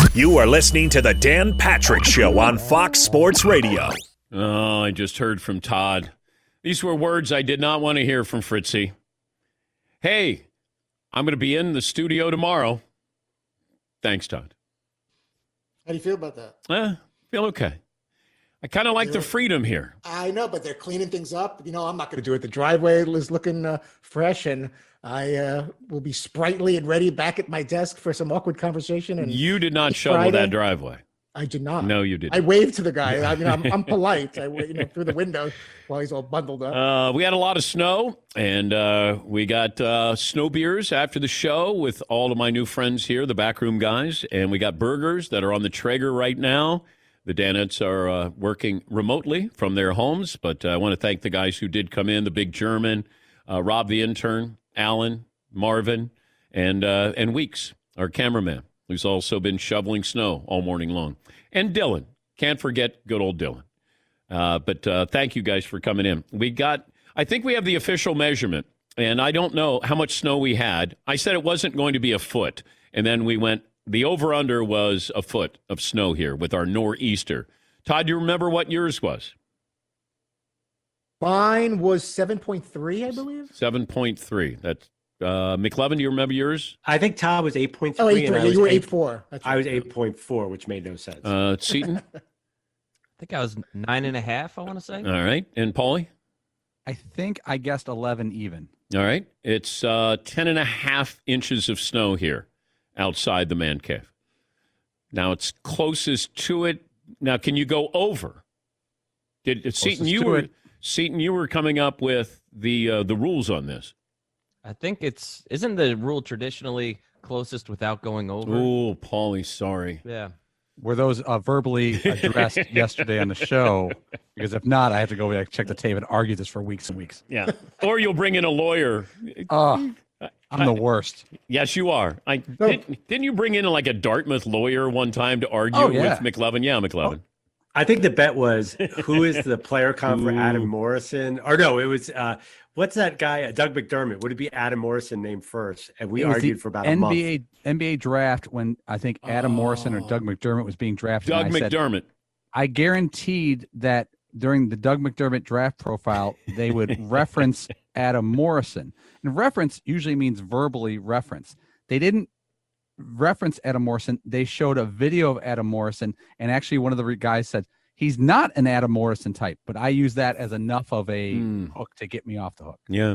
You are listening to the Dan Patrick Show on Fox Sports Radio. Oh, I just heard from Todd. These were words I did not want to hear from Fritzy. Hey, I'm going to be in the studio tomorrow. Thanks, Todd. How do you feel about that? Feel okay. I kind of like the freedom here. I know, but they're cleaning things up. You know, I'm not going to do it. The driveway is looking fresh, and I will be sprightly and ready back at my desk for some awkward conversation. And you did not shovel that driveway. I did not. No, you didn't. I waved to the guy. I mean, I'm polite. I through the window while he's all bundled up. We had a lot of snow, and we got snow beers after the show with all of my new friends here, the backroom guys, and we got burgers that are on the Traeger right now. The Danettes are working remotely from their homes, but I want to thank the guys who did come in, the Big German, Rob the intern, Alan, Marvin, and Weeks, our cameraman, who's also been shoveling snow all morning long. And Dylan. Can't forget good old Dylan. But thank you guys for coming in. I think we have the official measurement, and I don't know how much snow we had. I said it wasn't going to be a foot, and then we went, the over-under was a foot of snow here with our nor'easter. Todd, do you remember what yours was? Mine was 7.3, I believe. 7.3. That's McLevin, do you remember yours? I think Todd was 8.3. Oh, 8.3. You were 8.4. I was 8.4, which made no sense. Seton? I think I was 9.5, I want to say. All right. And Paulie? I think I guessed 11 even. All right. It's 10.5 inches of snow here outside the man cave. Now it's closest to it. Now, can you go over? Seton, you were coming up with the rules on this. I think isn't the rule traditionally closest without going over? Oh, Paulie, sorry. Yeah. Were those verbally addressed yesterday on the show? Because if not, I have to go back, check the tape, and argue this for weeks and weeks. Yeah. Or you'll bring in a lawyer. I'm the worst. Yes, you are. Didn't you bring in like a Dartmouth lawyer one time to argue with McLevin? Yeah, McLevin. I think the bet was who is the player comp for Adam Morrison? Or no, it was what's that guy? Doug McDermott. Would it be Adam Morrison named first? And we argued for about a month. NBA draft when I think Adam Morrison or Doug McDermott was being drafted. Doug McDermott. I guaranteed that during the Doug McDermott draft profile, they would reference Adam Morrison. And reference usually means verbally reference. They didn't reference Adam Morrison. They showed a video of Adam Morrison, and actually one of the guys said, he's not an Adam Morrison type, but I use that as enough of a hook to get me off the hook. Yeah.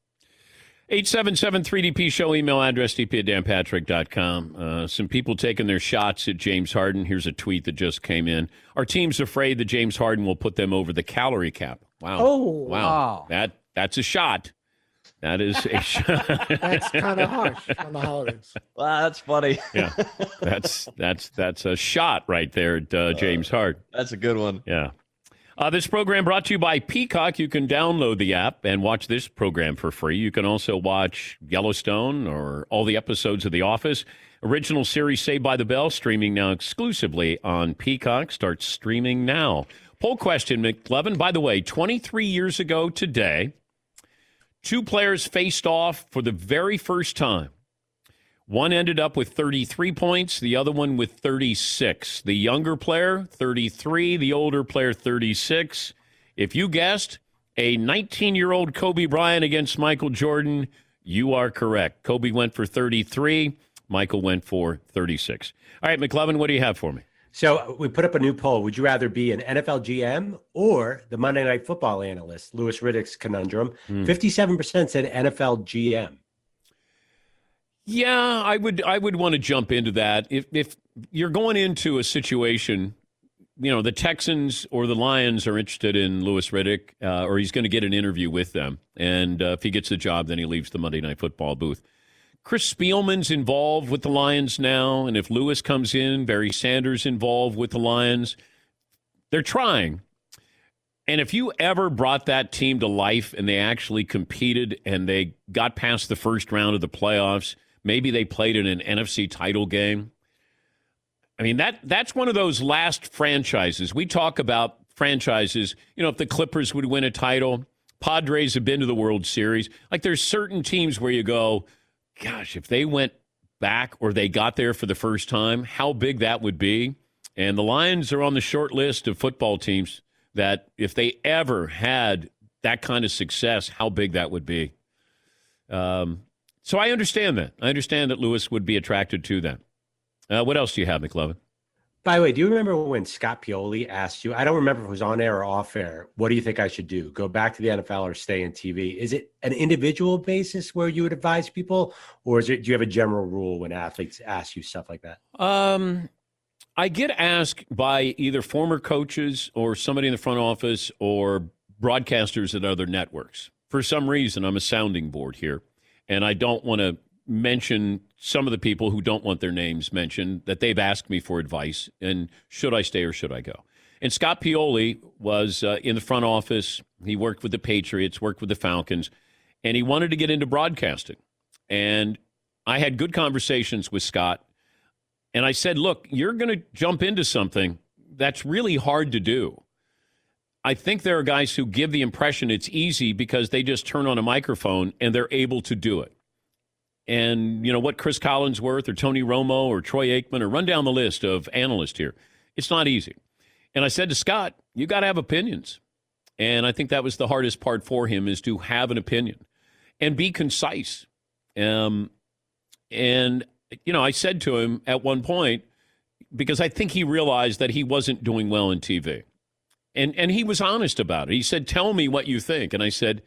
877-3DP show, email address dp@danpatrick.com. Some people taking their shots at James Harden. Here's a tweet that just came in. Our team's afraid that James Harden will put them over the calorie cap. Wow. Oh, wow. That's a shot. That is a shot. That's kind of harsh on the holidays. Wow, that's funny. Yeah. That's a shot right there at James Harden. That's a good one. Yeah. This program brought to you by Peacock. You can download the app and watch this program for free. You can also watch Yellowstone or all the episodes of The Office. Original series Saved by the Bell, streaming now exclusively on Peacock. Starts streaming now. Poll question, McLevin. By the way, 23 years ago today, two players faced off for the very first time. One ended up with 33 points, the other one with 36. The younger player, 33, the older player, 36. If you guessed a 19-year-old Kobe Bryant against Michael Jordan, you are correct. Kobe went for 33. Michael went for 36. All right, McLevin, what do you have for me? So we put up a new poll. Would you rather be an NFL GM or the Monday Night Football analyst, Louis Riddick's conundrum? 57% said NFL GM. Yeah, I would want to jump into that. If you're going into a situation, you know, the Texans or the Lions are interested in Louis Riddick, or he's going to get an interview with them. And if he gets the job, then he leaves the Monday Night Football booth. Chris Spielman's involved with the Lions now, and if Lewis comes in, Barry Sanders involved with the Lions. They're trying. And if you ever brought that team to life and they actually competed and they got past the first round of the playoffs, maybe they played in an NFC title game. I mean, that's one of those last franchises. We talk about franchises, you know, if the Clippers would win a title, Padres have been to the World Series. Like there's certain teams where you go, gosh, if they went back or they got there for the first time, how big that would be. And the Lions are on the short list of football teams that if they ever had that kind of success, how big that would be. So I understand that. I understand that Lewis would be attracted to that. What else do you have, McLovin? By the way, do you remember when Scott Pioli asked you, I don't remember if it was on air or off air, what do you think I should do? Go back to the NFL or stay in TV? Is it an individual basis where you would advise people, or do you have a general rule when athletes ask you stuff like that? I get asked by either former coaches or somebody in the front office or broadcasters at other networks. For some reason, I'm a sounding board here, and I don't want to mention some of the people who don't want their names mentioned, that they've asked me for advice, and should I stay or should I go? And Scott Pioli was in the front office. He worked with the Patriots, worked with the Falcons, and he wanted to get into broadcasting. And I had good conversations with Scott, and I said, look, you're going to jump into something that's really hard to do. I think there are guys who give the impression it's easy because they just turn on a microphone and they're able to do it. And, you know, what Chris Collinsworth or Tony Romo or Troy Aikman, or run down the list of analysts here, it's not easy. And I said to Scott, you got to have opinions. And I think that was the hardest part for him, is to have an opinion and be concise. And, you know, I said to him at one point, because I think he realized that he wasn't doing well in TV. And he was honest about it. He said, tell me what you think. And I said,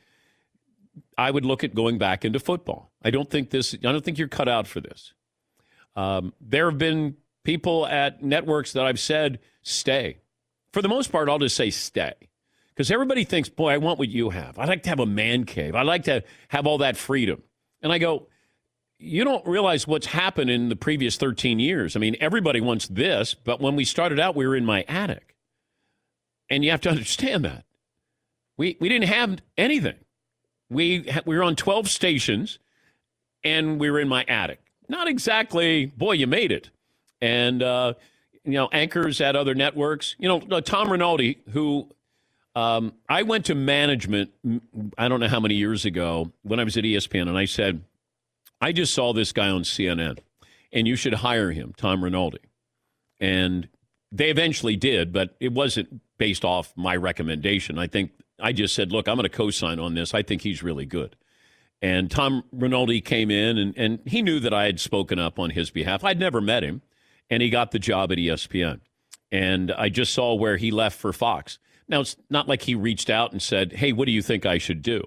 I would look at going back into football. I don't think you're cut out for this. There have been people at networks that I've said, stay. For the most part, I'll just say stay. Because everybody thinks, boy, I want what you have. I'd like to have a man cave. I'd like to have all that freedom. And I go, you don't realize what's happened in the previous 13 years. I mean, everybody wants this, but when we started out, we were in my attic. And you have to understand that. We didn't have anything. We were on 12 stations, and we were in my attic. Not exactly, boy, you made it. And, you know, anchors at other networks. You know, Tom Rinaldi, who I went to management, I don't know how many years ago, when I was at ESPN, and I said, I just saw this guy on CNN, and you should hire him, Tom Rinaldi. And they eventually did, but it wasn't based off my recommendation. I think I just said, look, I'm going to co-sign on this. I think he's really good. And Tom Rinaldi came in, and he knew that I had spoken up on his behalf. I'd never met him, and he got the job at ESPN. And I just saw where he left for Fox. Now, it's not like he reached out and said, hey, what do you think I should do?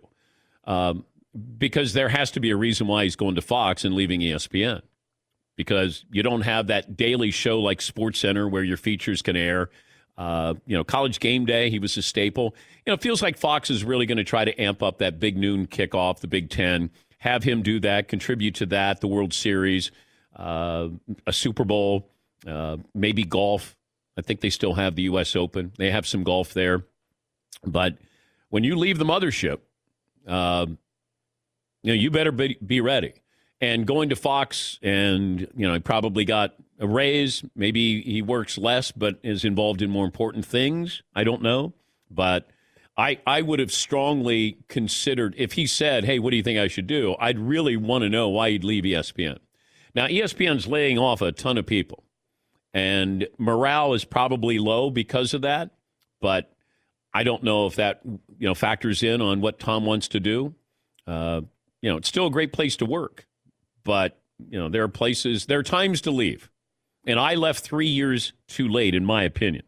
Because there has to be a reason why he's going to Fox and leaving ESPN. Because you don't have that daily show like SportsCenter where your features can air. You know, College Game Day, he was a staple. You know, it feels like Fox is really going to try to amp up that big noon kickoff, the Big Ten, have him do that, contribute to that, the World Series, a Super Bowl, maybe golf. I think they still have the U.S. Open. They have some golf there. But when you leave the mothership, you know, you better be ready. And going to Fox, and, you know, he probably got a raise. Maybe he works less but is involved in more important things. I don't know. But I would have strongly considered, if he said, hey, what do you think I should do? I'd really want to know why he'd leave ESPN. Now, ESPN's laying off a ton of people. And morale is probably low because of that. But I don't know if that, you know, factors in on what Tom wants to do. You know, it's still a great place to work. But, you know, there are times to leave. And I left 3 years too late, in my opinion.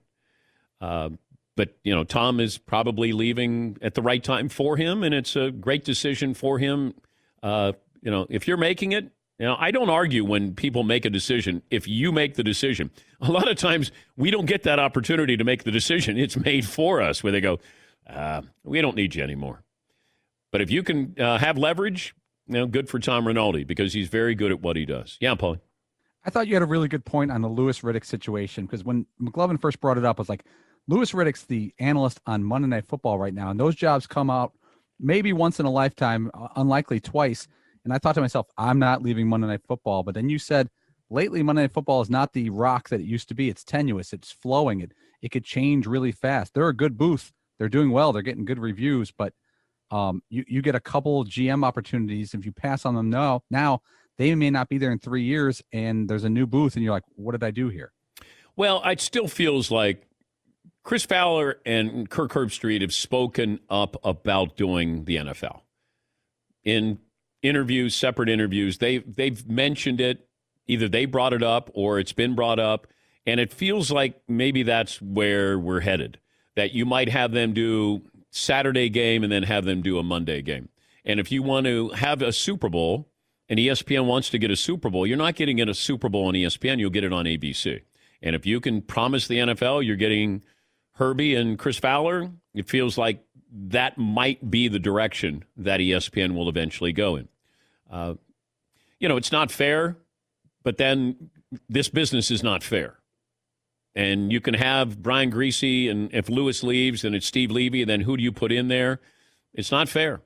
But, you know, Tom is probably leaving at the right time for him, and it's a great decision for him. You know, if you're making it, you know, I don't argue when people make a decision if you make the decision. A lot of times we don't get that opportunity to make the decision. It's made for us, where they go, we don't need you anymore. But if you can have leverage, you know, good for Tom Rinaldi, because he's very good at what he does. Yeah, Paulie. I thought you had a really good point on the Louis Riddick situation, because when McLovin first brought it up, I was like, Louis Riddick's the analyst on Monday Night Football right now, and those jobs come out maybe once in a lifetime, unlikely twice. And I thought to myself, I'm not leaving Monday Night Football. But then you said, lately Monday Night Football is not the rock that it used to be. It's tenuous. It's flowing. It could change really fast. They're a good booth. They're doing well. They're getting good reviews, but you get a couple GM opportunities. If you pass on them now, they may not be there in 3 years, and there's a new booth, and you're like, what did I do here? Well, it still feels like Chris Fowler and Kirk Herbstreit have spoken up about doing the NFL. In interviews, separate interviews, they've mentioned it. Either they brought it up or it's been brought up, and it feels like maybe that's where we're headed, that you might have them do Saturday game and then have them do a Monday game. And if you want to have a Super Bowl and ESPN wants to get a Super Bowl, you're not getting it a Super Bowl on ESPN, you'll get it on ABC. And if you can promise the NFL you're getting Herbie and Chris Fowler, it feels like that might be the direction that ESPN will eventually go in. It's not fair, but then this business is not fair. And you can have Brian Griese, and if Lewis leaves, and it's Steve Levy, and then who do you put in there? It's not fair.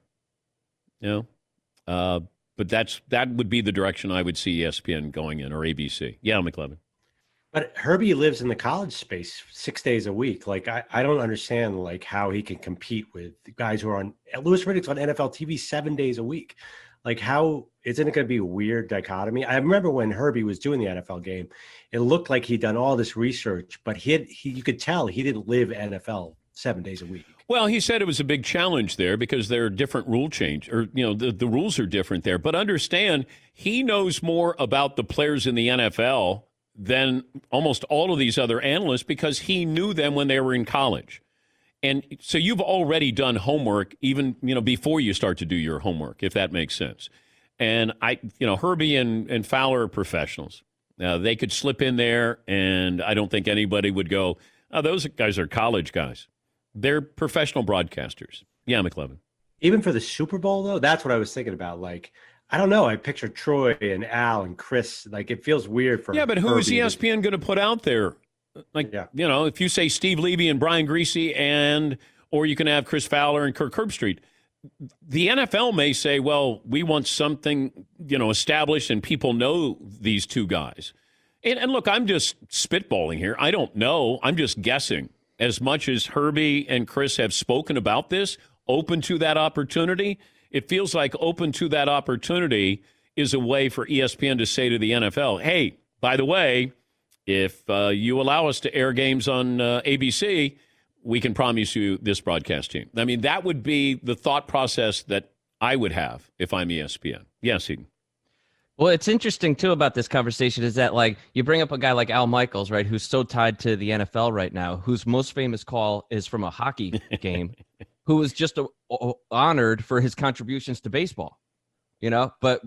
But that would be the direction I would see ESPN going in, or ABC. Yeah, McLevin. But Herbie lives in the college space 6 days a week. Like, I don't understand, like, how he can compete with guys who are on – Louis Riddick's on NFL TV 7 days a week. Like, how – isn't it going to be a weird dichotomy? I remember when Herbie was doing the NFL game, it looked like he'd done all this research, but you could tell he didn't live NFL 7 days a week. Well, he said it was a big challenge there because there are different rule change, or, the rules are different there. But understand, he knows more about the players in the NFL than almost all of these other analysts because he knew them when they were in college. And so you've already done homework even, before you start to do your homework, if that makes sense. And Herbie and Fowler are professionals. They could slip in there, and I don't think anybody would go, oh, those guys are college guys. They're professional broadcasters. Yeah, McLevin. Even for the Super Bowl, though, that's what I was thinking about. Like, I don't know. I picture Troy and Al and Chris. Like, it feels weird for but who is ESPN going to put out there? Like, if you say Steve Levy and Brian Griese or you can have Chris Fowler and Kirk Herbstreit, the NFL may say, well, we want something, established and people know these two guys. And look, I'm just spitballing here. I don't know. I'm just guessing. As much as Herbie and Chris have spoken about this, open to that opportunity, it feels like open to that opportunity is a way for ESPN to say to the NFL, hey, by the way, if you allow us to air games on ABC, we can promise you this broadcast team. I mean, that would be the thought process that I would have if I'm ESPN. Yes, Eden. Well, it's interesting, too, about this conversation is that, like, you bring up a guy like Al Michaels, right, who's so tied to the NFL right now, whose most famous call is from a hockey game, who was just honored for his contributions to baseball, but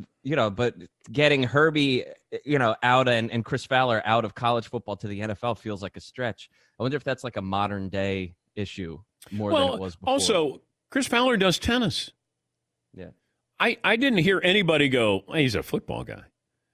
getting Herbie, out and Chris Fowler out of college football to the NFL feels like a stretch. I wonder if that's like a modern day issue more than it was before. Also, Chris Fowler does tennis. Yeah. I didn't hear anybody go, hey, he's a football guy.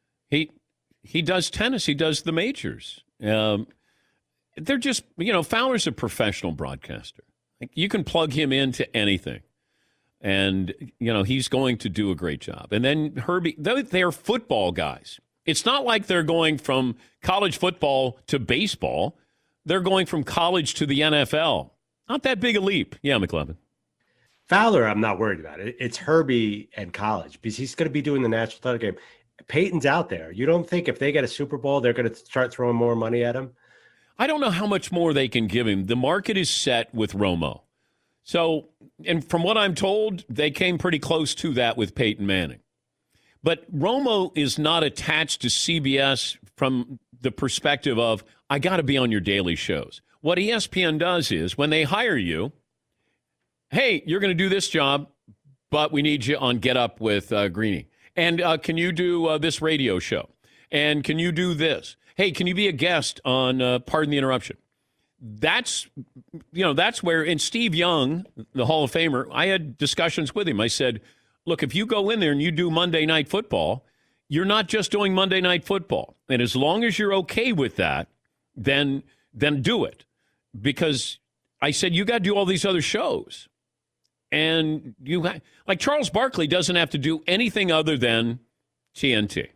He does tennis. He does the majors. They're just, Fowler's a professional broadcaster. Like, you can plug him into anything. And, he's going to do a great job. And then Herbie, they're football guys. It's not like they're going from college football to baseball. They're going from college to the NFL. Not that big a leap. Yeah, McLevin. Fowler, I'm not worried about it. It's Herbie and college because he's going to be doing the national title game. Peyton's out there. You don't think if they get a Super Bowl, they're going to start throwing more money at him? I don't know how much more they can give him. The market is set with Romo. So, and from what I'm told, they came pretty close to that with Peyton Manning. But Romo is not attached to CBS from the perspective of, I got to be on your daily shows. What ESPN does is when they hire you, hey, you're going to do this job, but we need you on Get Up with Greeny. And can you do this radio show? And can you do this? Hey, can you be a guest on Pardon the Interruption? That's where, and Steve Young, the Hall of Famer, I had discussions with him. I said, look, if you go in there and you do Monday Night Football, you're not just doing Monday Night Football. And as long as you're okay with that, then do it. Because I said, you got to do all these other shows. And like Charles Barkley doesn't have to do anything other than TNT.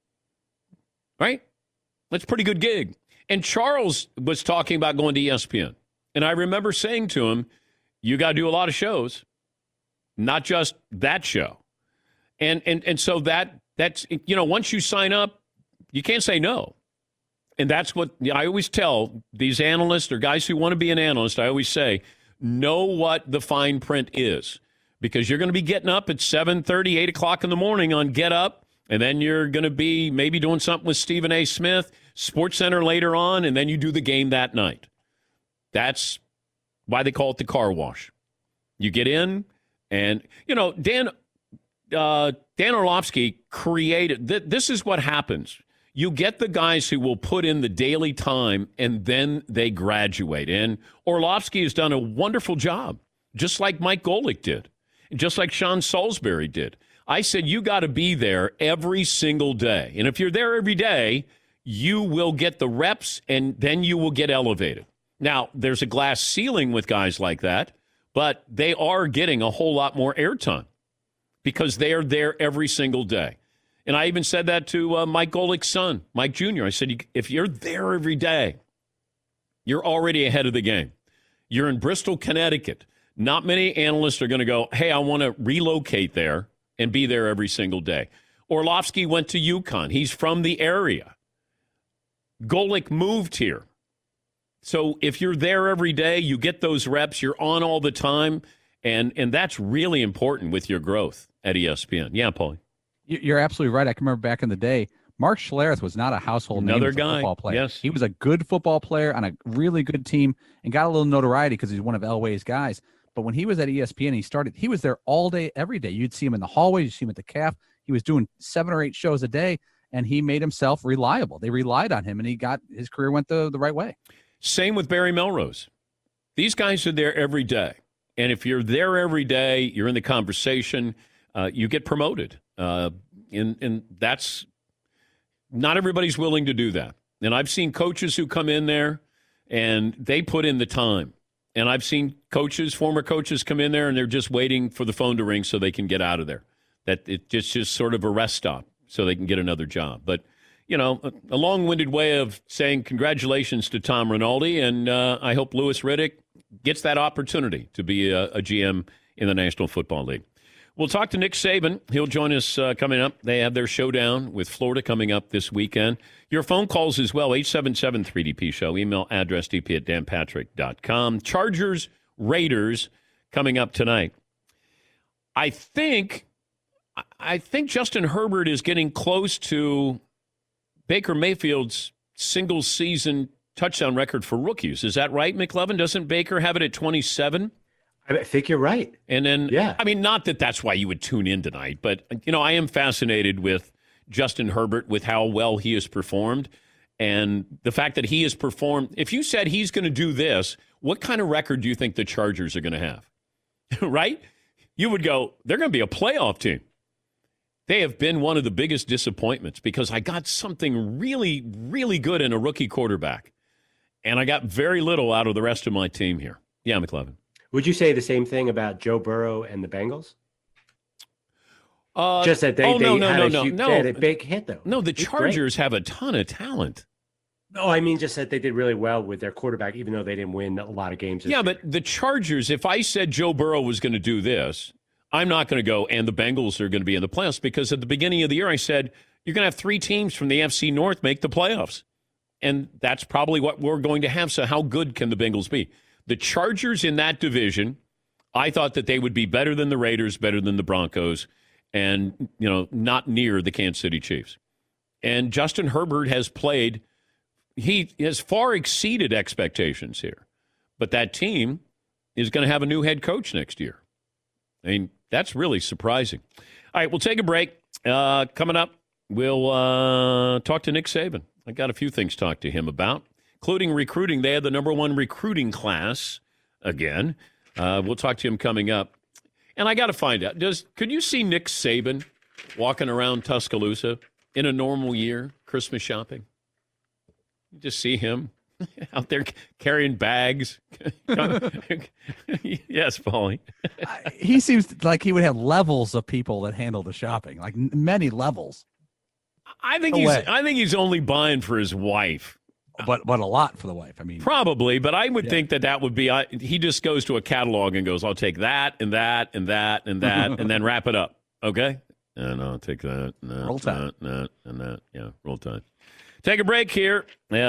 Right? That's a pretty good gig. And Charles was talking about going to ESPN. And I remember saying to him, you got to do a lot of shows, not just that show. And so that That's, once you sign up, you can't say no. And that's what I always tell these analysts or guys who want to be an analyst. I always say, know what the fine print is, because you're going to be getting up at 7:30, 8 o'clock in the morning on Get Up, and then you're going to be maybe doing something with Stephen A. Smith, SportsCenter later on, and then you do the game that night. That's why they call it the car wash. You get in, and, Dan Orlovsky created, this is what happens. You get the guys who will put in the daily time, and then they graduate. And Orlovsky has done a wonderful job, just like Mike Golick did, just like Sean Salisbury did. I said, you got to be there every single day. And if you're there every day, you will get the reps, and then you will get elevated. Now, there's a glass ceiling with guys like that, but they are getting a whole lot more airtime because they are there every single day. And I even said that to Mike Golick's son, Mike Jr. I said, if you're there every day, you're already ahead of the game. You're in Bristol, Connecticut. Not many analysts are going to go, hey, I want to relocate there and be there every single day. Orlovsky went to UConn. He's from the area. Golick moved here. So if you're there every day, you get those reps, you're on all the time, and that's really important with your growth at ESPN. Yeah, Paulie. You're absolutely right. I can remember back in the day, Mark Schlereth was not a household name as a football player. Yes. He was a good football player on a really good team and got a little notoriety because he's one of Elway's guys. But when he was at ESPN, he was there all day, every day. You'd see him in the hallway, you'd see him at the calf. He was doing 7 or 8 shows a day, and he made himself reliable. They relied on him, and his career went the right way. Same with Barry Melrose. These guys are there every day. And if you're there every day, you're in the conversation, you get promoted. And that's not everybody's willing to do that. And I've seen coaches who come in there and they put in the time. And I've seen former coaches come in there and they're just waiting for the phone to ring so they can get out of there. That it's just sort of a rest stop so they can get another job. But, a long-winded way of saying congratulations to Tom Rinaldi. And I hope Louis Riddick gets that opportunity to be a GM in the National Football League. We'll talk to Nick Saban. He'll join us coming up. They have their showdown with Florida coming up this weekend. Your phone calls as well, 877-3DP-SHOW. Email address dp@danpatrick.com. Chargers, Raiders coming up tonight. I think Justin Herbert is getting close to Baker Mayfield's single-season touchdown record for rookies. Is that right, McLevin? Doesn't Baker have it at 27? I think you're right. And then, yeah. I mean, not that that's why you would tune in tonight, but, I am fascinated with Justin Herbert, with how well he has performed. And the fact that he has performed, if you said he's going to do this, what kind of record do you think the Chargers are going to have? Right? You would go, they're going to be a playoff team. They have been one of the biggest disappointments because I got something really, really good in a rookie quarterback. And I got very little out of the rest of my team here. Yeah, McLevin. Would you say the same thing about Joe Burrow and the Bengals? Just that they had a big hit, though. No, the Chargers have a ton of talent. No, I mean just that they did really well with their quarterback, even though they didn't win a lot of games. Yeah, but the Chargers, if I said Joe Burrow was going to do this, I'm not going to go, and the Bengals are going to be in the playoffs, because at the beginning of the year I said, you're going to have 3 teams from the FC North make the playoffs. And that's probably what we're going to have. So how good can the Bengals be? The Chargers in that division, I thought that they would be better than the Raiders, better than the Broncos, and, not near the Kansas City Chiefs. And Justin Herbert has played, he has far exceeded expectations here. But that team is going to have a new head coach next year. I mean, that's really surprising. All right, we'll take a break. Coming up, we'll talk to Nick Saban. I got a few things to talk to him about, including recruiting. They had the #1 recruiting class again. We'll talk to him coming up. And I got to find out, could you see Nick Saban walking around Tuscaloosa in a normal year, Christmas shopping? You just see him out there carrying bags. Yes, Paulie. He seems like he would have levels of people that handle the shopping, like many levels. I think he's only buying for his wife. But a lot for the wife. I mean, probably, but I would think that would be. He just goes to a catalog and goes, "I'll take that and that and that and that," and then wrap it up. Okay, and I'll take that, and that, Roll Tide. and that. Yeah, Roll Tide. Take a break here.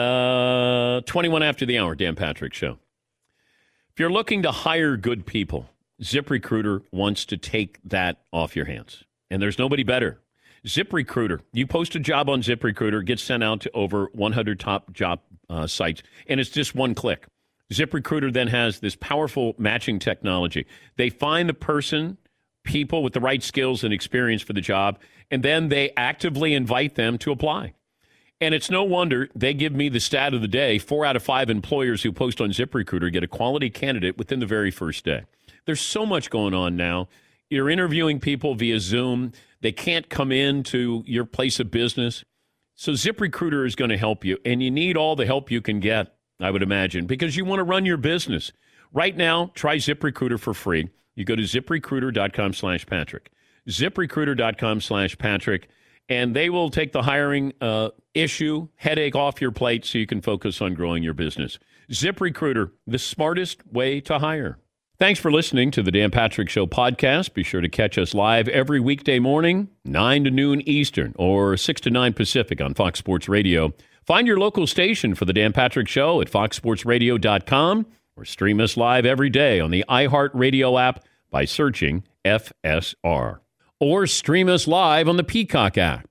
21 after the hour, Dan Patrick Show. If you're looking to hire good people, ZipRecruiter wants to take that off your hands. And there's nobody better. ZipRecruiter. You post a job on ZipRecruiter, gets sent out to over 100 top job sites, and it's just one click. ZipRecruiter then has this powerful matching technology. They find the people with the right skills and experience for the job, and then they actively invite them to apply. And it's no wonder they give me the stat of the day. 4 out of 5 employers who post on ZipRecruiter get a quality candidate within the very first day. There's so much going on now. You're interviewing people via Zoom. They can't come into your place of business. So ZipRecruiter is going to help you, and you need all the help you can get, I would imagine, because you want to run your business. Right now, try ZipRecruiter for free. You go to ZipRecruiter.com/Patrick. ZipRecruiter.com/Patrick. And they will take the hiring headache off your plate so you can focus on growing your business. ZipRecruiter, the smartest way to hire. Thanks for listening to the Dan Patrick Show podcast. Be sure to catch us live every weekday morning, 9 to noon Eastern or 6 to 9 Pacific on Fox Sports Radio. Find your local station for the Dan Patrick Show at foxsportsradio.com or stream us live every day on the iHeartRadio app by searching FSR. Or stream us live on the Peacock app.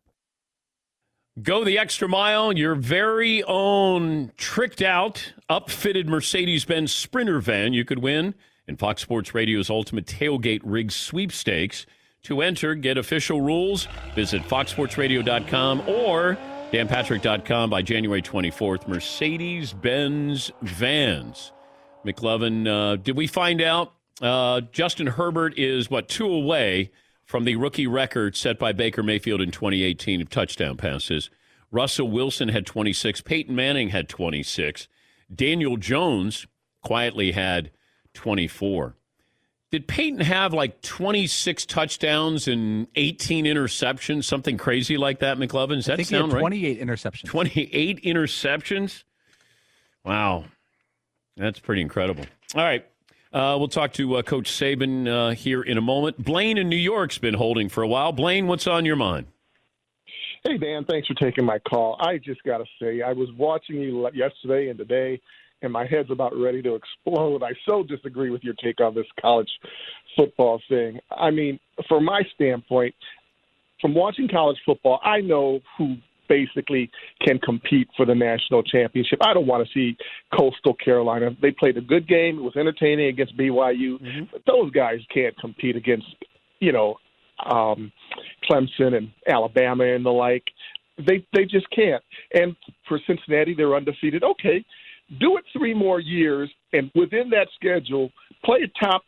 Go the extra mile. Your very own tricked out, upfitted Mercedes-Benz Sprinter van you could win in Fox Sports Radio's Ultimate Tailgate Rig Sweepstakes. To enter, get official rules. Visit foxsportsradio.com or danpatrick.com by January 24th. Mercedes-Benz vans. McLovin, did we find out Justin Herbert is, 2 away from the rookie record set by Baker Mayfield in 2018 of touchdown passes? Russell Wilson had 26. Peyton Manning had 26. Daniel Jones quietly had 24. Did Peyton have 26 touchdowns and 18 interceptions, something crazy like that, McLovin? Does that sound right? 28 interceptions. 28 interceptions? Wow. That's pretty incredible. All right. We'll talk to Coach Saban here in a moment. Blaine in New York's been holding for a while. Blaine, what's on your mind? Hey, Dan, thanks for taking my call. I just got to say, I was watching you yesterday and today, and my head's about ready to explode. I so disagree with your take on this college football thing. I mean, from my standpoint, from watching college football, I know who basically can compete for the national championship. I don't want to see Coastal Carolina. They played a good game. It was entertaining against BYU. Mm-hmm. But those guys can't compete against, Clemson and Alabama and the like. They just can't. And for Cincinnati, they're undefeated. Okay, do it 3 more years, and within that schedule, play a top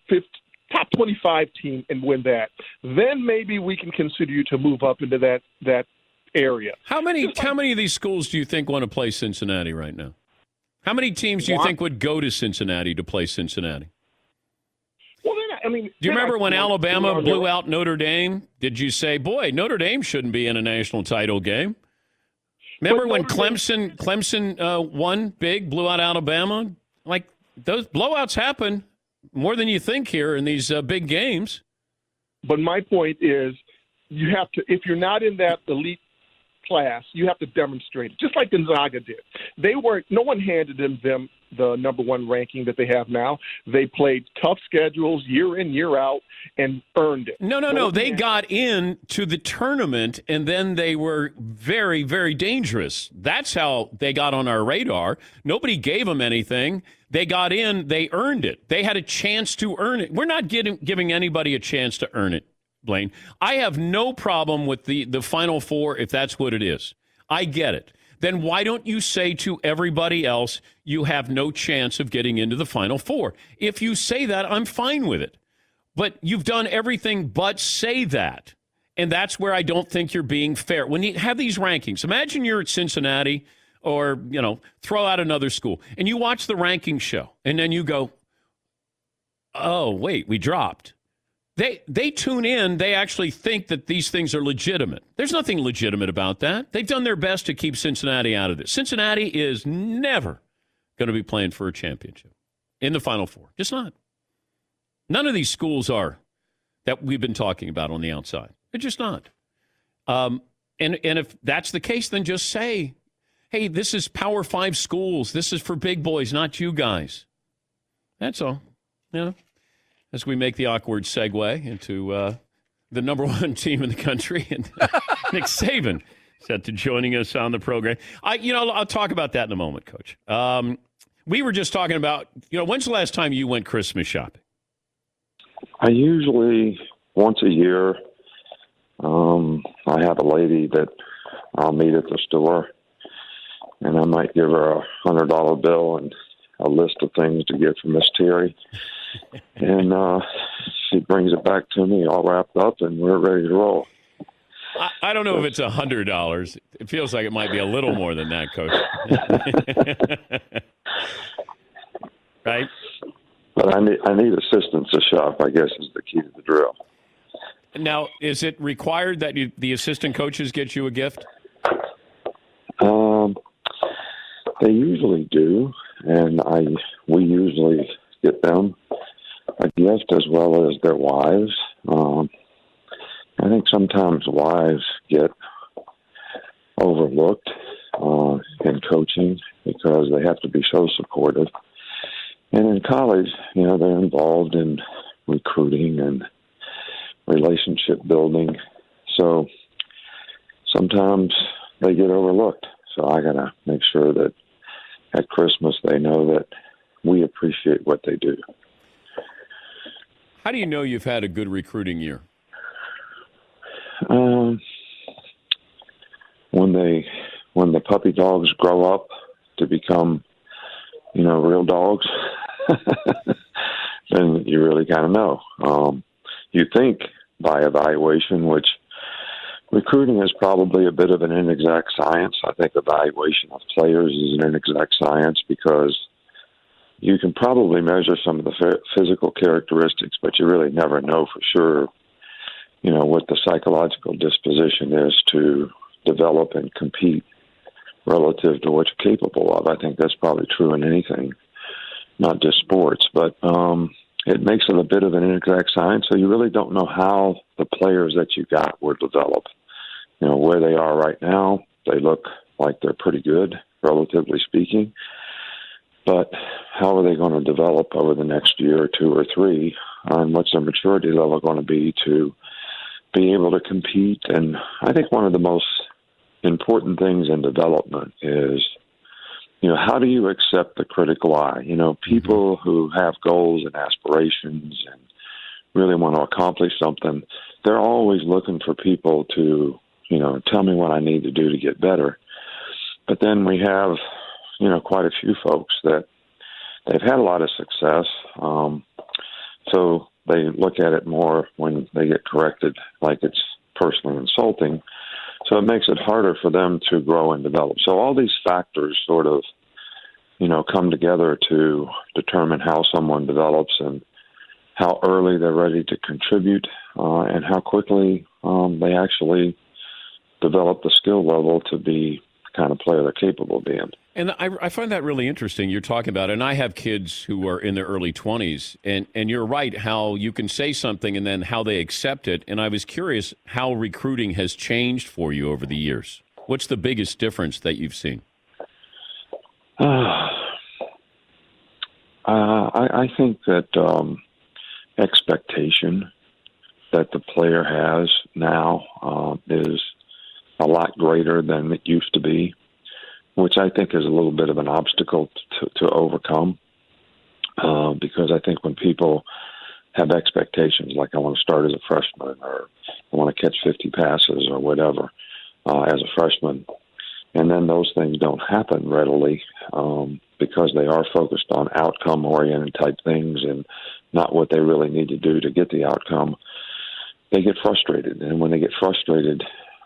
25 team and win that. Then maybe we can consider you to move up into that area. How many of these schools do you think want to play Cincinnati right now? How many teams do you think would go to Cincinnati to play Cincinnati? Well, do you remember when Alabama blew out Notre Dame? Did you say, boy, Notre Dame shouldn't be in a national title game? Remember when Clemson won big, blew out Alabama? Those blowouts happen more than you think here in these big games. But my point is, you have to, if you're not in that elite class, you have to demonstrate it, just like Gonzaga did. No one handed them the number 1 ranking that they have now. They played tough schedules year in, year out, and earned it. No. They got into the tournament, and then they were very, very dangerous. That's how they got on our radar. Nobody gave them anything. They got in. They earned it. They had a chance to earn it. We're not giving anybody a chance to earn it, Blaine. I have no problem with the Final Four if that's what it is. I get it. Then why don't you say to everybody else you have no chance of getting into the Final Four? If you say that, I'm fine with it. But you've done everything but say that. And that's where I don't think you're being fair. When you have these rankings, imagine you're at Cincinnati or, throw out another school, and you watch the ranking show, and then you go, oh, wait, we dropped. They tune in. They actually think that these things are legitimate. There's nothing legitimate about that. They've done their best to keep Cincinnati out of this. Cincinnati is never going to be playing for a championship in the Final Four. Just not. None of these schools are that we've been talking about on the outside. They're just not. And if that's the case, then just say, hey, this is Power 5 schools. This is for big boys, not you guys. That's all. As we make the awkward segue into the number one team in the country, and Nick Saban set to joining us on the program. I'll talk about that in a moment, Coach. We were just talking about, when's the last time you went Christmas shopping? I usually, once a year, I have a lady that I'll meet at the store, and I might give her a $100 bill and a list of things to get for Miss Terry. And she brings it back to me all wrapped up, and we're ready to roll. I don't know if it's $100. It feels like it might be a little more than that, Coach. Right? But I need assistance to shop, I guess, is the key to the drill. Now, is it required that the assistant coaches get you a gift? They usually do, and we usually get them a gift as well as their wives. I think sometimes wives get overlooked in coaching because they have to be so supportive. And in college, they're involved in recruiting and relationship building. So sometimes they get overlooked. So I got to make sure that at Christmas they know that we appreciate what they do. How do you know you've had a good recruiting year? When the puppy dogs grow up to become, real dogs, then you really kind of know. You think by evaluation, which recruiting is probably a bit of an inexact science. I think evaluation of players is an inexact science because you can probably measure some of the physical characteristics, but you really never know for sure, what the psychological disposition is to develop and compete relative to what you're capable of. I think that's probably true in anything, not just sports, but it makes it a bit of an inexact science. So you really don't know how the players that you got will develop. Where they are right now, they look like they're pretty good, relatively speaking. But how are they going to develop over the next year or two or three? And what's their maturity level going to be to be able to compete? And I think one of the most important things in development is, how do you accept the critical eye? People who have goals and aspirations and really want to accomplish something, they're always looking for people to, tell me what I need to do to get better. But then we have, quite a few folks that they've had a lot of success. So they look at it more when they get corrected like it's personally insulting. So it makes it harder for them to grow and develop. So all these factors sort of, come together to determine how someone develops and how early they're ready to contribute and how quickly they actually develop the skill level to be the kind of player they're capable of being. And I find that really interesting you're talking about, and I have kids who are in their early 20s, and you're right how you can say something and then how they accept it. And I was curious how recruiting has changed for you over the years. What's the biggest difference that you've seen? I think that expectation that the player has now is a lot greater than it used to be, which I think is a little bit of an obstacle to overcome. Because I think when people have expectations, like I want to start as a freshman or I want to catch 50 passes or whatever as a freshman, and then those things don't happen readily because they are focused on outcome-oriented type things and not what they really need to do to get the outcome, they get frustrated. And when they get frustrated,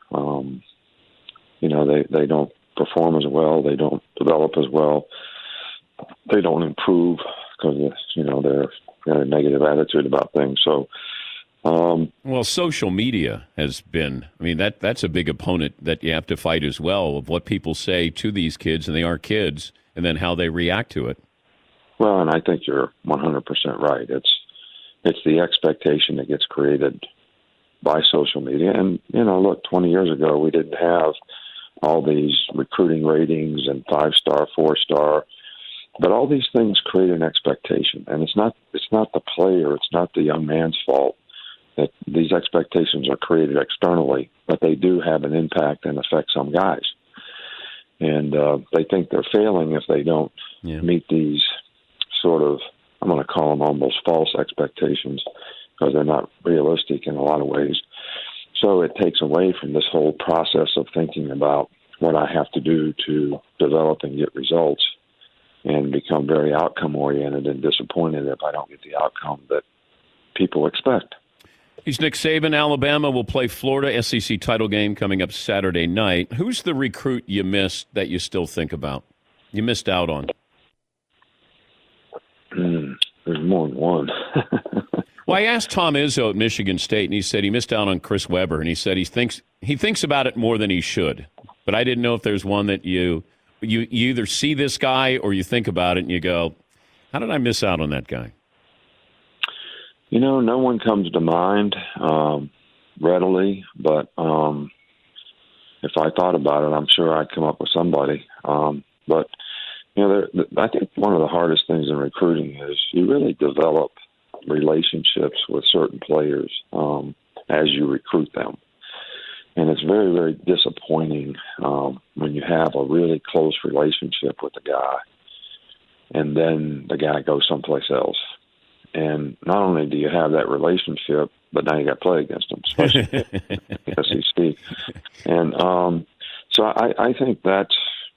they don't perform as well, they don't develop as well, they don't improve because they're got a negative attitude about things. So, well, social media has been, that's a big opponent that you have to fight as well, of what people say to these kids, and they are kids, and then how they react to it. Well, and I think you're 100% right. It's the expectation that gets created by social media. And, look, 20 years ago, we didn't have all these recruiting ratings and 5-star, 4-star, but all these things create an expectation. And it's not the player, it's not the young man's fault that these expectations are created externally, but they do have an impact and affect some guys. And they think they're failing if they don't meet these sort of, I'm going to call them almost false expectations, because they're not realistic in a lot of ways. So it takes away from this whole process of thinking about what I have to do to develop and get results, and become very outcome-oriented and disappointed if I don't get the outcome that people expect. He's Nick Saban. Alabama will play Florida, SEC title game coming up Saturday night. Who's the recruit you missed that you still think about? You missed out on? There's more than one. Well, I asked Tom Izzo at Michigan State, and he said he missed out on Chris Webber, and he said he thinks about it more than he should. But I didn't know if there's one that you either see this guy or you think about it and you go, how did I miss out on that guy? No one comes to mind readily, but if I thought about it, I'm sure I'd come up with somebody. But I think one of the hardest things in recruiting is you really develop relationships with certain players as you recruit them. And it's very, very disappointing when you have a really close relationship with a guy and then the guy goes someplace else. And not only do you have that relationship, but now you got to play against them, especially the SEC. And so I think that's,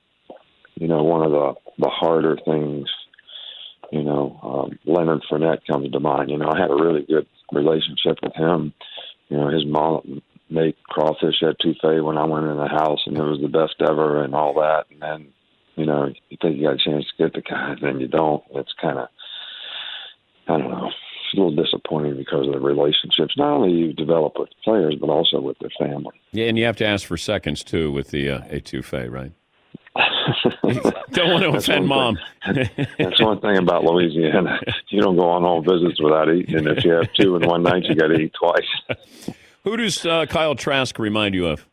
one of the harder things. Leonard Fournette comes to mind. I had a really good relationship with him. His mom made crawfish etouffee when I went in the house, and it was the best ever and all that. And then, you think you got a chance to get the guy, and then you don't. It's kind of, I don't know, it's a little disappointing because of the relationships. Not only you develop with players, but also with their family. Yeah, and you have to ask for seconds, too, with the etouffee, right? Don't want to offend Mom. That's one thing about Louisiana. You don't go on home visits without eating. And if you have two in one night, you got to eat twice. Who does Kyle Trask remind you of?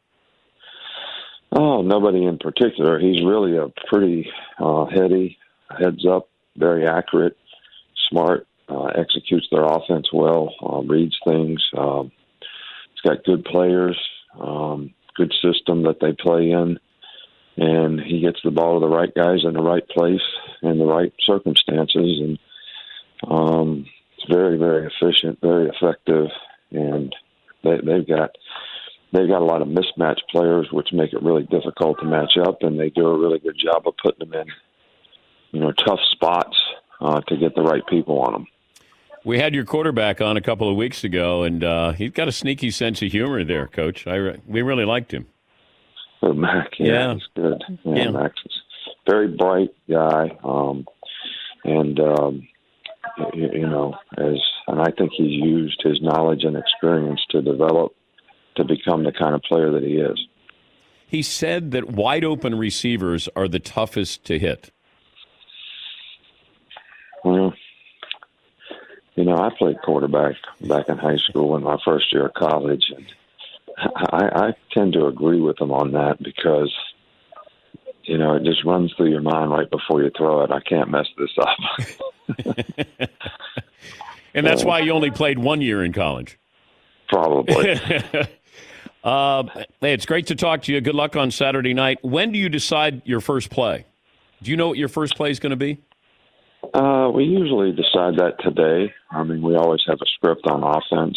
Oh, nobody in particular. He's really a pretty heady, heads up, very accurate, smart, executes their offense well, reads things. He's got good players, good system that they play in. And he gets the ball to the right guys in the right place in the right circumstances. And it's very, very efficient, very effective. And they've got a lot of mismatched players, which make it really difficult to match up. And they do a really good job of putting them in, tough spots to get the right people on them. We had your quarterback on a couple of weeks ago, and he's got a sneaky sense of humor there, Coach. We really liked him. Mac, yeah, he's good. Yeah, Max is a very bright guy, and I think he's used his knowledge and experience to develop to become the kind of player that he is. He said that wide open receivers are the toughest to hit. Well, I played quarterback back in high school in my first year of college, and I tend to agree with him on that because, it just runs through your mind right before you throw it. I can't mess this up. And that's why you only played 1 year in college. Probably. Hey, it's great to talk to you. Good luck on Saturday night. When do you decide your first play? Do you know what your first play is going to be? We usually decide that today. I mean, we always have a script on offense.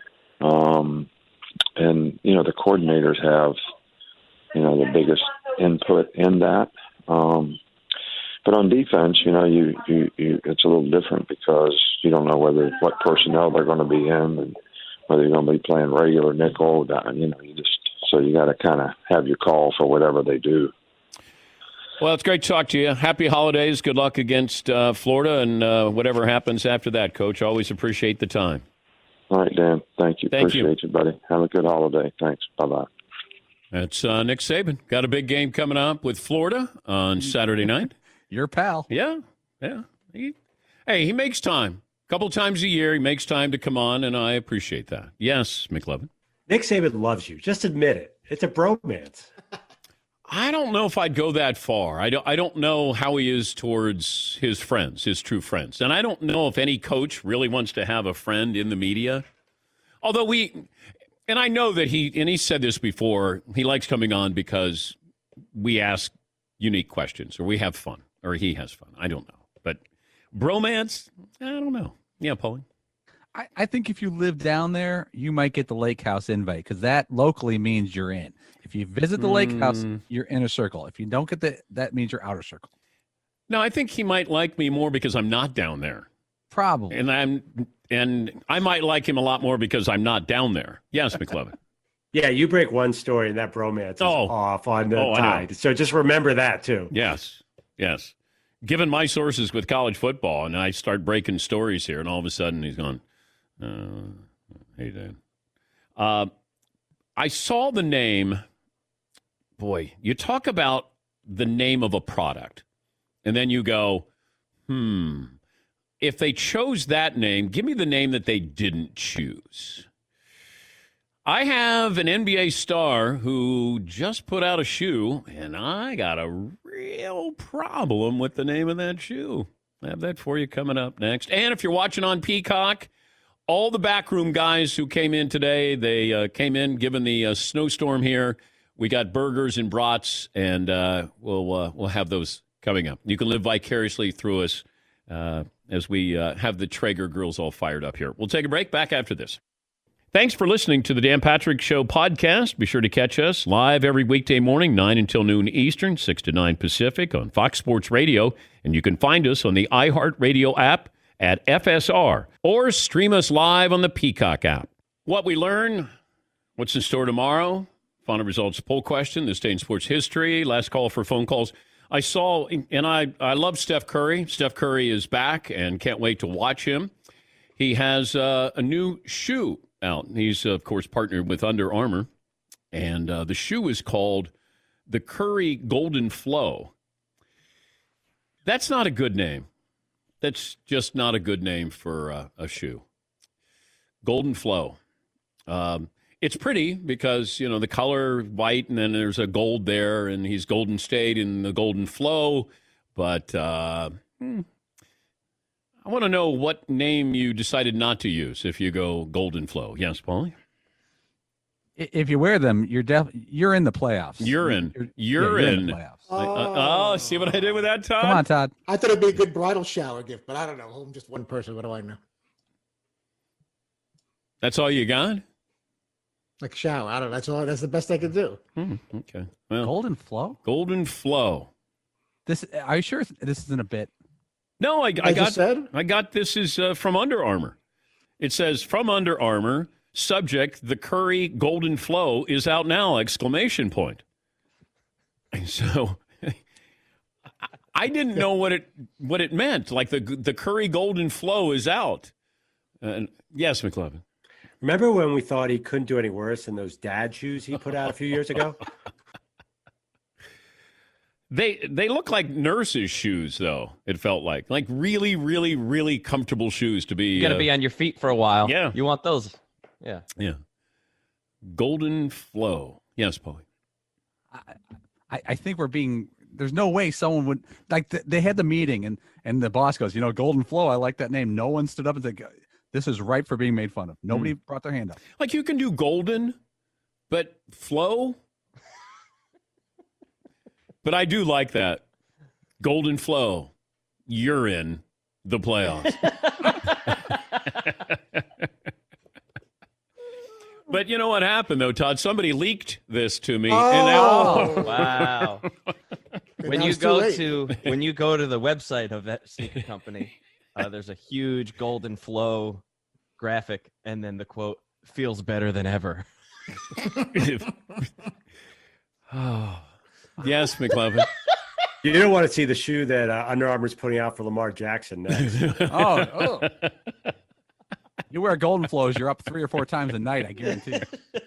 And, the coordinators have, the biggest input in that. But on defense, you it's a little different because you don't know what personnel they're going to be in and whether you're going to be playing regular nickel. So you got to kind of have your call for whatever they do. Well, it's great to talk to you. Happy holidays. Good luck against Florida and whatever happens after that, Coach. Always appreciate the time. All right, Dan. Thank you. Appreciate you, buddy. Have a good holiday. Thanks. Bye-bye. That's Nick Saban. Got a big game coming up with Florida on Saturday night. Your pal. Yeah. He makes time. A couple times a year, he makes time to come on, and I appreciate that. Yes, McLovin. Nick Saban loves you. Just admit it. It's a bromance. I don't know if I'd go that far. I don't know how he is towards his friends, his true friends. And I don't know if any coach really wants to have a friend in the media. Although and I know that he said this before, he likes coming on because we ask unique questions or we have fun or he has fun. I don't know. But bromance, I don't know. Yeah, Paulie. I think if you live down there, you might get the lake house invite because that locally means you're in. If you visit the lake house, you're inner circle. If you don't get that means you're outer circle. No, I think he might like me more because I'm not down there. Probably. And I might like him a lot more because I'm not down there. Yes, McLovin. Yeah, you break one story and that bromance is off on the tide. So just remember that too. Yes. Given my sources with college football, and I start breaking stories here, and all of a sudden he's gone, hey, Dan. I saw the name. Boy, you talk about the name of a product, and then you go, if they chose that name, give me the name that they didn't choose. I have an NBA star who just put out a shoe, and I got a real problem with the name of that shoe. I have that for you coming up next. And if you're watching on Peacock, all the backroom guys who came in today, they came in given the snowstorm here. We got burgers and brats, and we'll have those coming up. You can live vicariously through us as we have the Traeger girls all fired up here. We'll take a break. Back after this. Thanks for listening to the Dan Patrick Show podcast. Be sure to catch us live every weekday morning, 9 until noon Eastern, 6 to 9 Pacific on Fox Sports Radio. And you can find us on the iHeartRadio app at FSR or stream us live on the Peacock app. What we learn, what's in store tomorrow, final results poll question, this day in sports history, last call for phone calls. I saw, and I love Steph Curry. Steph Curry is back and can't wait to watch him. He has a new shoe out. He's, of course, partnered with Under Armour, and the shoe is called the Curry Golden Flow. That's not a good name. That's just not a good name for a shoe. Golden Flow. It's pretty because, the color white and then there's a gold there and he's Golden State in the Golden Flow. But I want to know what name you decided not to use if you go Golden Flow. Yes, Paulie? If you wear them, you're in the playoffs. You're in the playoffs. See what I did with that, Todd? Come on, Todd. I thought it'd be a good bridal shower gift, but I don't know. I'm just one person. What do I know? That's all you got? Like a shower. I don't know. That's the best I could do. Okay. Well, Golden Flow? Golden Flow. Are you sure this isn't a bit? No, I got this is from Under Armour. It says from Under Armour, subject, the Curry Golden Flow is out now, ! And so I didn't know what it meant. Like the Curry Golden Flow is out. Yes, McLovin. Remember when we thought he couldn't do any worse than those dad shoes he put out a few years ago? They look like nurses' shoes, though. It felt like really, really, really comfortable shoes to be. You got to be on your feet for a while. Yeah, you want those. Yeah. Golden Flow. Yes, Paulie. I think there's no way someone would they had the meeting and the boss goes, Golden Flow. I like that name. No one stood up and said, this is ripe for being made fun of. Nobody brought their hand up. Like you can do golden, but flow. But I do like that. Golden Flow. You're in the playoffs. But you know what happened, though, Todd? Somebody leaked this to me. Wow. When you go to the website of that sneaker company, there's a huge Golden Flow graphic, and then the quote, feels better than ever. Yes, McLovin. You don't want to see the shoe that Under Armour's putting out for Lamar Jackson next. Oh. You wear Golden Flows, you're up 3 or 4 times a night, I guarantee.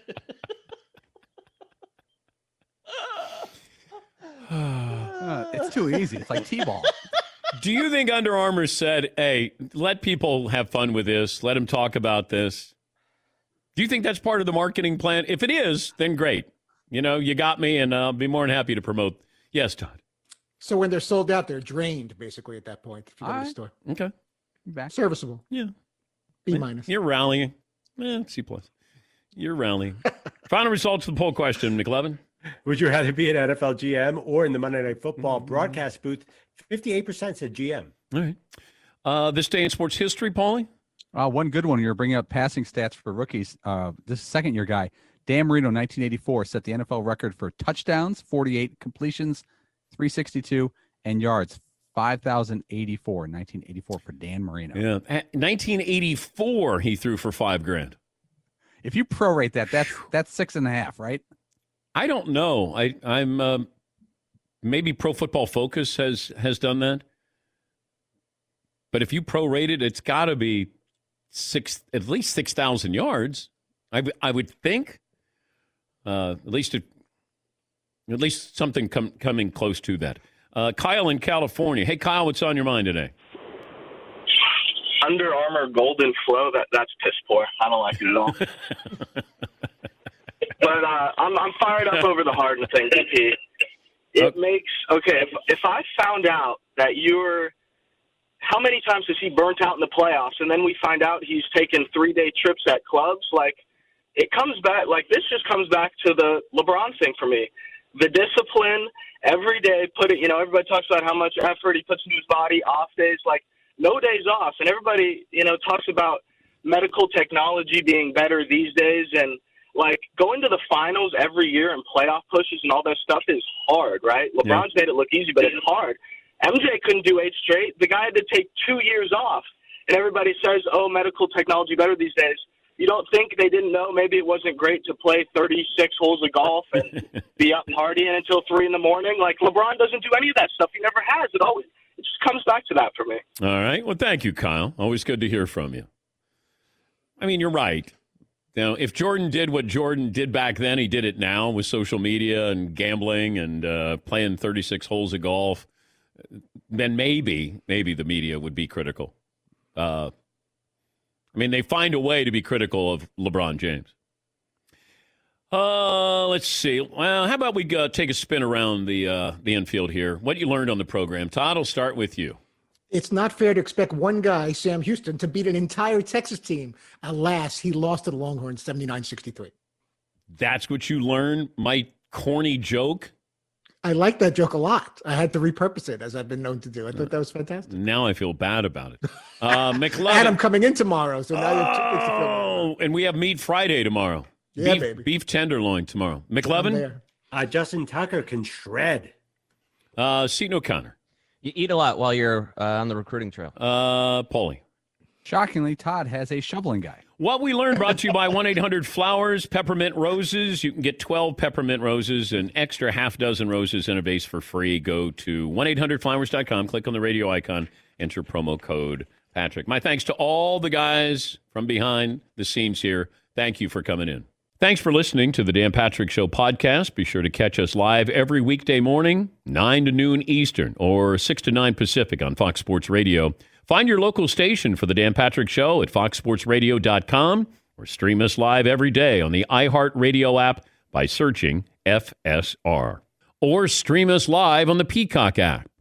It's too easy. It's like T-ball. Do you think Under Armour said, hey, let people have fun with this. Let them talk about this. Do you think that's part of the marketing plan? If it is, then great. You got me, and I'll be more than happy to promote. Yes, Todd. So when they're sold out, they're drained basically at that point. If you go to the store, Okay. Back. serviceable. Yeah. B minus. You're rallying. C+. You're rallying. Final results of the poll question, McLevin. Would you rather be an NFL GM or in the Monday Night Football broadcast booth? 58% said GM. All right. This day in sports history, Paulie? One good one. You're bringing up passing stats for rookies. This second-year guy, Dan Marino, 1984, set the NFL record for touchdowns, 48 completions, 362, and yards, 5,084 in 1984 for Dan Marino. Yeah. 1984, he threw for $5,000. If you prorate that, that's 6.5, right? I don't know. I'm maybe Pro Football Focus has done that. But if you prorate it, it's got to be at least 6,000 yards. I would think. At least something coming close to that. Kyle in California. Hey, Kyle, what's on your mind today? Under Armour Golden Flow. That's piss poor. I don't like it at all. But I'm fired up over the Harden thing, DP. If I found out that how many times has he burnt out in the playoffs, and then we find out he's taken 3-day trips at clubs, it comes back, this just comes back to the LeBron thing for me. The discipline, every day, everybody talks about how much effort he puts into his body, off days, no days off. And everybody, talks about medical technology being better these days, and going to the finals every year and playoff pushes and all that stuff is hard, right? LeBron's made it look easy, but it's hard. MJ couldn't do 8 straight. The guy had to take 2 years off. And everybody says, medical technology better these days. You don't think they didn't know maybe it wasn't great to play 36 holes of golf and be up partying until 3 in the morning? LeBron doesn't do any of that stuff. He never has. It just comes back to that for me. All right. Well, thank you, Kyle. Always good to hear from you. I mean, you're right. Now, if Jordan did what Jordan did back then, he did it now with social media and gambling and playing 36 holes of golf, then maybe the media would be critical. They find a way to be critical of LeBron James. Let's see. Well, how about we take a spin around the infield here? What you learned on the program. Todd, I'll start with you. It's not fair to expect one guy, Sam Houston, to beat an entire Texas team. Alas, he lost to the Longhorns 79-63. That's what you learned? My corny joke? I like that joke a lot. I had to repurpose it, as I've been known to do. I thought that was fantastic. Now I feel bad about it. McLevin. Adam coming in tomorrow, so now and we have Meat Friday tomorrow. Yeah, baby. Beef tenderloin tomorrow. McLevin? Justin Tucker can shred. Seton O'Connor. You eat a lot while you're on the recruiting trail. Paulie. Shockingly, Todd has a shoveling guy. What we learned brought to you by 1-800-Flowers, Peppermint Roses. You can get 12 peppermint roses, an extra half dozen roses in a vase for free. Go to 1-800-Flowers.com, click on the radio icon, enter promo code Patrick. My thanks to all the guys from behind the scenes here. Thank you for coming in. Thanks for listening to the Dan Patrick Show podcast. Be sure to catch us live every weekday morning, 9 to noon Eastern or 6 to 9 Pacific on Fox Sports Radio. Find your local station for the Dan Patrick Show at foxsportsradio.com or stream us live every day on the iHeartRadio app by searching FSR. Or stream us live on the Peacock app.